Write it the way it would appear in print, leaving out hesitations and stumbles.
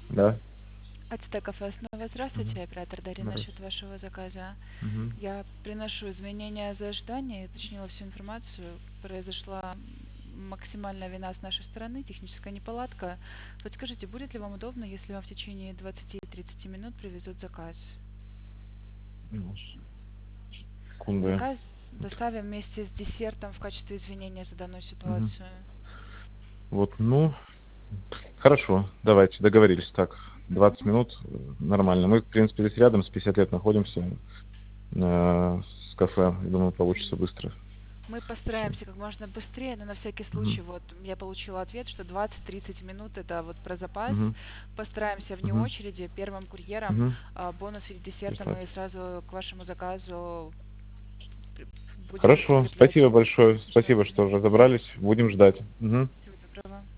Да. АЦТ кафе снова Мгм. здравствуйте, оператор Дарья, Здорово. насчет вашего заказа. Мгм. Я приношу извинения за ожидание, уточнила всю информацию. Произошла максимальная вина с нашей стороны, техническая неполадка. Подскажите, будет ли вам удобно, если вам в течение 20-30 минут привезут заказ? Ну, секунды. Заказ доставим вместе с десертом в качестве извинения за данную Мгм. ситуацию. Вот, ну, хорошо, давайте, договорились. Так, 20 Мгм. минут, нормально. Мы, в принципе, здесь рядом, с 50 лет находимся, с кафе. Я думаю, получится быстро. Мы Все. постараемся как можно быстрее, но на всякий случай, вот я получила ответ, что 20-30 минут это вот про запас. Угу. Постараемся вне Угу. очереди, первым курьером, Угу. бонус в виде десерта Прислать. мы сразу к вашему заказу при- будем Хорошо, прикреплять спасибо большое. наше Спасибо, что извинение. разобрались. Будем ждать. Угу. Всего доброго.